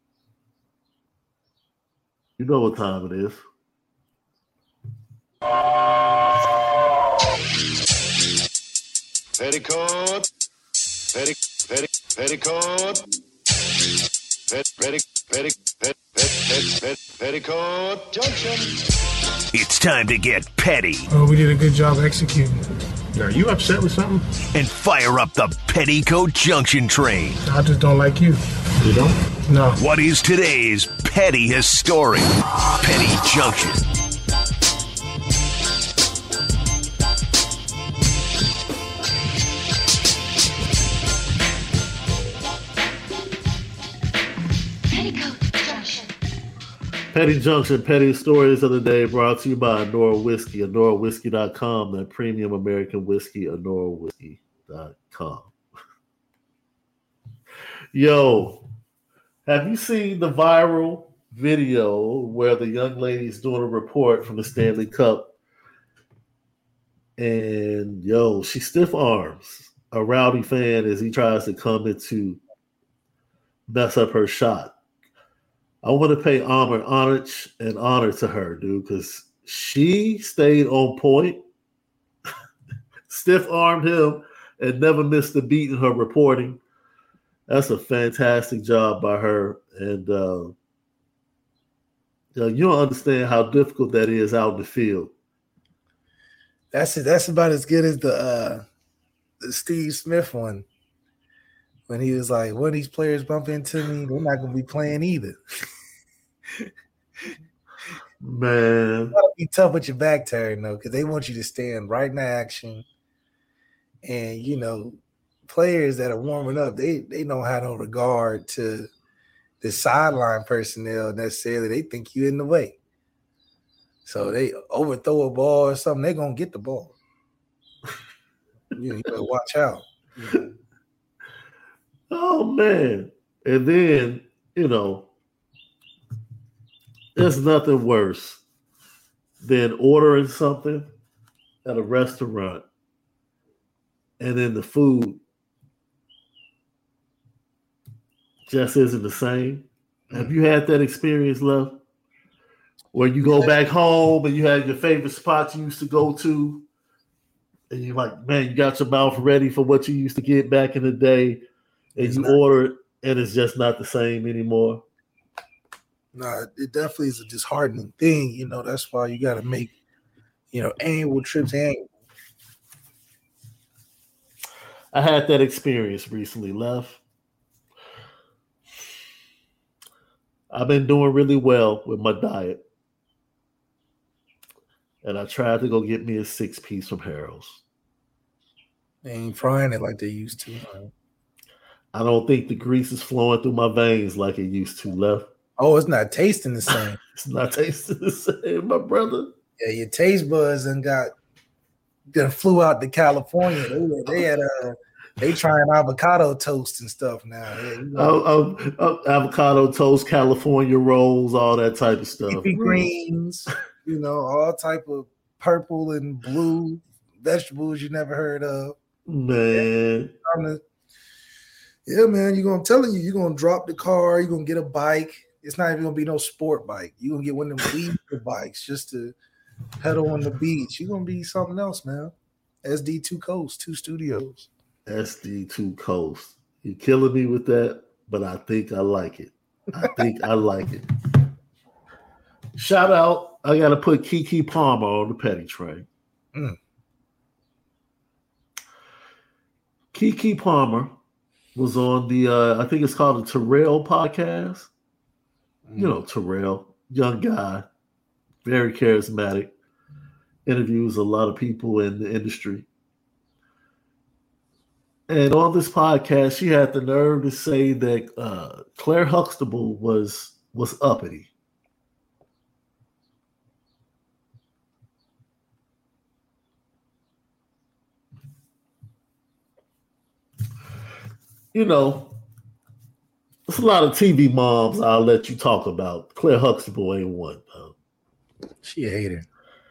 You know what time it is. Petticoat. Petti, petti, petticoat. Pet, petti, petti, pet, pet, pet, pet, petticoat junction. It's time to get petty. Oh, we did a good job executing. Are you upset with something? And fire up the Petticoat Junction train. I just don't like you. You don't? No. What is today's petty history? Petty Junction. Petty Junction, Petty Stories of the Day, brought to you by Anora Whiskey, Anora Whiskey dot com, that premium American whiskey, Anora Whiskey dot com. Yo, have you seen the viral video where the young lady's doing a report from the Stanley Cup? And, yo, she stiff arms a rowdy fan as he tries to come in to mess up her shot. I want to pay honor, homage and honor to her, dude, because she stayed on point, stiff-armed him, and never missed a beat in her reporting. That's a fantastic job by her. And uh, you know, you don't understand how difficult that is out in the field. That's it. That's about as good as the, uh, the Steve Smith one. When he was like, when these players bump into me, they're not going to be playing either. Man. You got to be tough with your back turn, though, because they want you to stand right in action. And, you know, players that are warming up, they, they don't have no regard to the sideline personnel necessarily. They think you're in the way. So they overthrow a ball or something, they're going to get the ball. You know, you better watch out. You know. Oh, man. And then, you know, there's nothing worse than ordering something at a restaurant and then the food just isn't the same. Have you had that experience, Love? Where you go back home and you had your favorite spot you used to go to and you're like, man, you got your mouth ready for what you used to get back in the day. And it's you not, order it, and it's just not the same anymore. No, it definitely is a disheartening thing. You know, that's why you got to make, you know, annual trips annual. I had that experience recently, Left. I've been doing really well with my diet. And I tried to go get me a six-piece from Harold's. They ain't frying it like they used to. Right? I don't think the grease is flowing through my veins like it used to, Left. Oh, it's not tasting the same. It's not tasting the same, my brother. Yeah, your taste buds and got, got flew out to California. They, they had uh, They trying avocado toast and stuff now. Yeah, you know. uh, uh, uh, avocado toast, California rolls, all that type of stuff. Leafy greens, you know, all type of purple and blue vegetables you never heard of. Man. Yeah, yeah man, you're gonna telling you, you're gonna drop the car, you're gonna get a bike. It's not even gonna be no sport bike. You're gonna get one of them leisure bikes just to pedal on the beach. You're gonna be something else, man. S D two Coast, two studios. S D two Coast. You're killing me with that, but I think I like it. I think I like it. Shout out. I got to put Keke Palmer on the petty train. Mm. Keke Palmer was on the, uh, I think it's called the Terrell podcast. Mm. You know, Terrell, young guy, very charismatic, interviews a lot of people in the industry. And on this podcast, she had the nerve to say that uh, Claire Huxtable was was uppity. You know, there's a lot of T V moms I'll let you talk about. Claire Huxtable ain't one. Though. She a hater.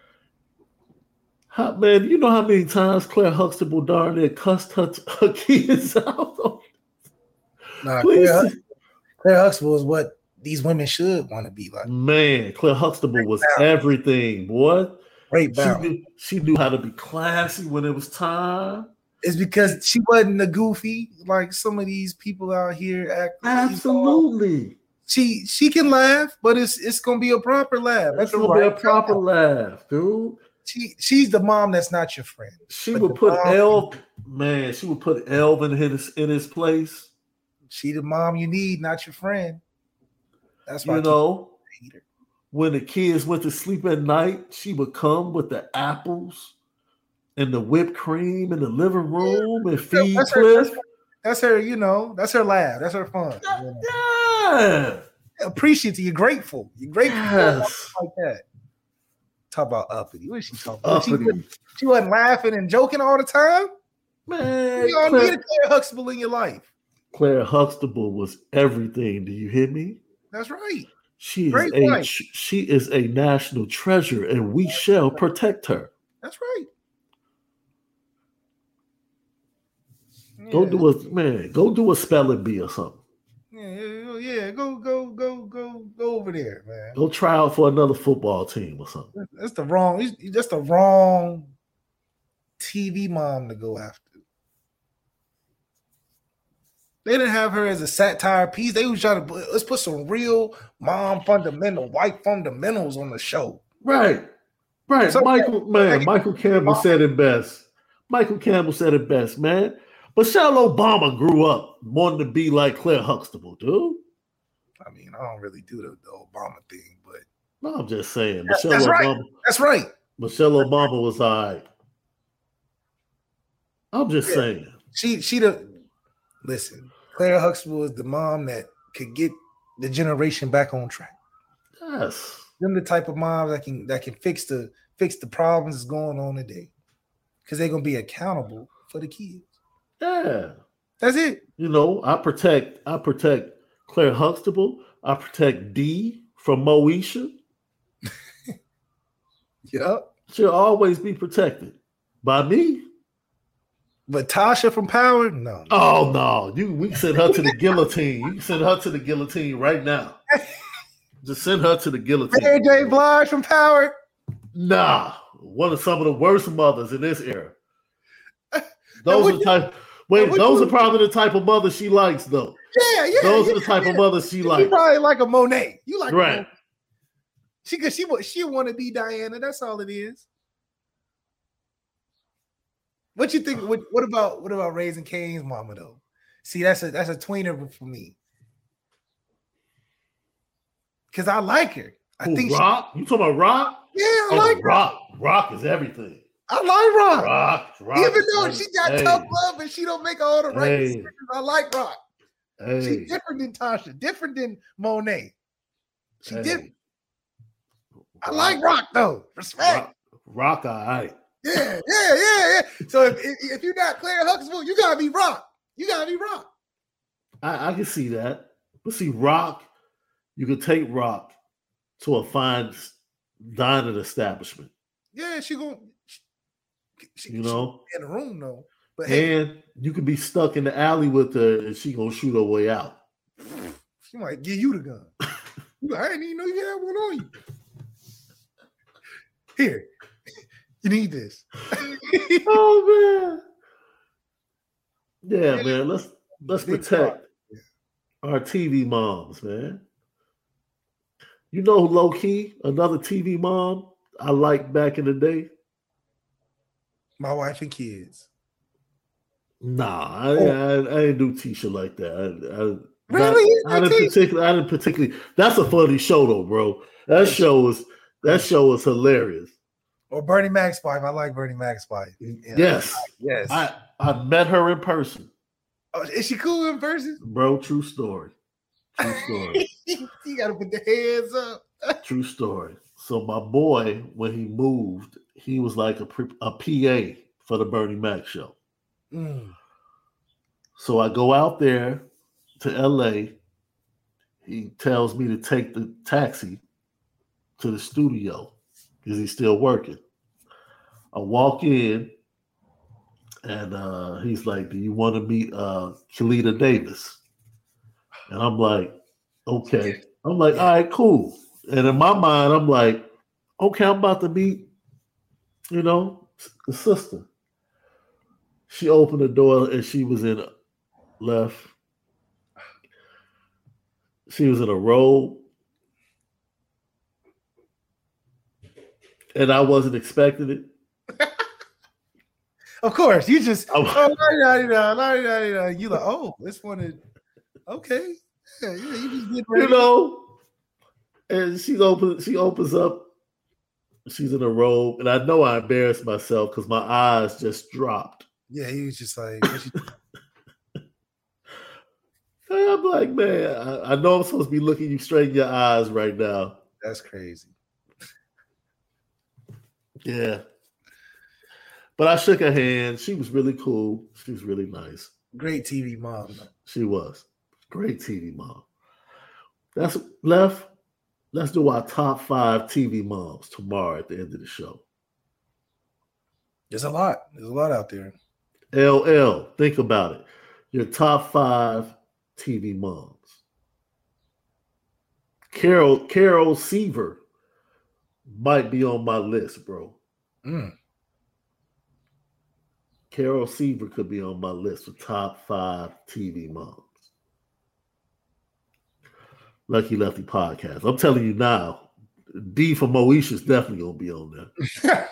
How, man, you know how many times Claire Huxtable darn near cussed her, her kids out? Nah, Claire, Huxtable, Claire Huxtable is what these women should want to be like. Man, Claire Huxtable was everything, boy. Great she knew, she knew how to be classy when it was time. It's because she wasn't a goofy like some of these people out here act. Absolutely. She she can laugh, but it's it's gonna be a proper laugh. That's gonna right be a proper laugh, dude. She she's the mom that's not your friend. She would put Elv, man, she would put Elvin in his in his place. She the mom you need, not your friend. That's why you know when the kids went to sleep at night, she would come with the apples and the whipped cream in the living room and feed that's Cliff. Her, that's her, you know, that's her laugh. That's her fun. Yeah. You know? Appreciative. You're grateful. You're grateful yes. like that. Talk about uppity. What is she talking about? She, she wasn't laughing and joking all the time. Man, you don't need a Claire Huxtable in your life. Claire Huxtable was everything. Do you hear me? That's right. She is Great a point. she is a national treasure, and we shall protect her. That's right. Yeah. Go do a man. Go do a spelling bee or something. Yeah, yeah. Go, go, go, go, go over there, man. Go try out for another football team or something. That's the wrong. That's the wrong T V mom to go after. They didn't have her as a satire piece. They was trying to put, let's put some real mom fundamental, white fundamentals on the show. Right, right. So, Michael, man, Michael Campbell said it best. Michael Campbell said it best, man. Michelle Obama grew up wanting to be like Claire Huxtable, dude. I mean, I don't really do the, the Obama thing, but no, I'm just saying. That's, Michelle that's Obama. Right. That's right. Michelle Obama was all right. I'm just yeah. saying. She she the listen. Claire Huxtable is the mom that could get the generation back on track. Yes, them the type of moms that can that can fix the fix the problems that's going on today, because they're gonna be accountable for the kids. Yeah, that's it. You know, I protect I protect Claire Huxtable. I protect Dee from Moesha. Yep, she'll always be protected by me. But Tasha from Power, no. Oh no, you we send her to the guillotine. You can send her to the guillotine right now. Just send her to the guillotine. Mary J. Blige from Power. Nah, one of some of the worst mothers in this era. Those are the type. Wait, those are probably the type of mother she likes, though. Yeah, yeah. Those yeah, are the type yeah. of mother she likes. You probably like a Monet. You like right? She cause she she want to be Diana. That's all it is. What you think? What, what about what about Raising Cane's mama though? See, that's a that's a tweener for me. Cause I like her. I Who, think Rock. She, you talking about Rock? Yeah, I oh, like Rock. Her. Rock is everything. I like Rock. Rock, Rock Even though she got hey. tough love and she don't make all the right hey. decisions, I like Rock. Hey. She's different than Tasha, different than Monet. She hey. different. I like Rock though. Respect. Rock, Rock all right. Yeah, yeah, yeah, yeah. So if, if, if you're not Claire Huxtable, you gotta be Rock. You gotta be Rock. I, I can see that. But see, Rock, you could take Rock to a fine dining establishment. Yeah, she gonna, she, you know, she in the room though. But and hey, you could be stuck in the alley with her, and she gonna shoot her way out. She might give you the gun. You like, I didn't even know you had one on you. Here, you need this. Oh man, yeah, man. Let's let's protect our T V moms, man. You know, low key, another T V mom I liked back in the day. My wife and kids. Nah, I, oh. I, I didn't do Tisha like that. I, I, really? Not, I didn't particularly. I didn't particularly. That's a funny show, though, bro. That show was that show was hilarious. Or Bernie Mac's wife. I like Bernie Mac's wife. Yeah. Yes, yes. I I met her in person. Oh, is she cool in person, bro? True story. True story. You gotta put the hands up. True story. So my boy, when he moved, he was like a, a P A for the Bernie Mac show. Mm. So I go out there to L A. He tells me to take the taxi to the studio because he's still working. I walk in and uh, he's like, do you want to meet uh, Kalita Davis? And I'm like, okay. I'm like, all right, cool. And in my mind, I'm like, okay, I'm about to meet, you know, the sister. She opened the door and she was in left. She was in a robe. And I wasn't expecting it. Of course. You just, oh, la, la, la, la, la, la. You like, oh, this one is, okay. Yeah, yeah, you just get ready. You know, and she's open, she opens up. She's in a robe. And I know I embarrassed myself because my eyes just dropped. Yeah, he was just like, I'm like, man, I, I know I'm supposed to be looking you straight in your eyes right now. That's crazy. Yeah. But I shook her hand. She was really cool. She was really nice. Great T V mom. She was. Great T V mom. That's left. Let's do our top five T V moms tomorrow at the end of the show. There's a lot. There's a lot out there. L L, think about it. Your top five T V moms. Carol Carol Seaver might be on my list, bro. Mm. Carol Seaver could be on my list for top five T V moms. Lucky Lefty podcast. I'm telling you now, D for Moesha is definitely gonna be on there.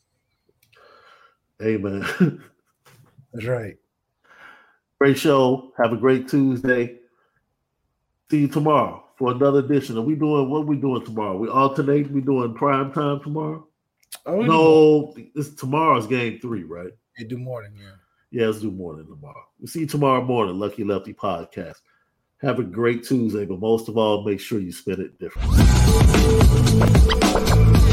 Hey man. That's right. Great show. Have a great Tuesday. See you tomorrow for another edition. Are we doing what are we doing tomorrow? We alternate. We doing prime time tomorrow? Oh no, it's tomorrow's game three, right? You do morning, yeah. Yeah, let's do morning tomorrow. We'll see you tomorrow morning, Lucky Lefty podcast. Have a great Tuesday, but most of all, make sure you spend it differently.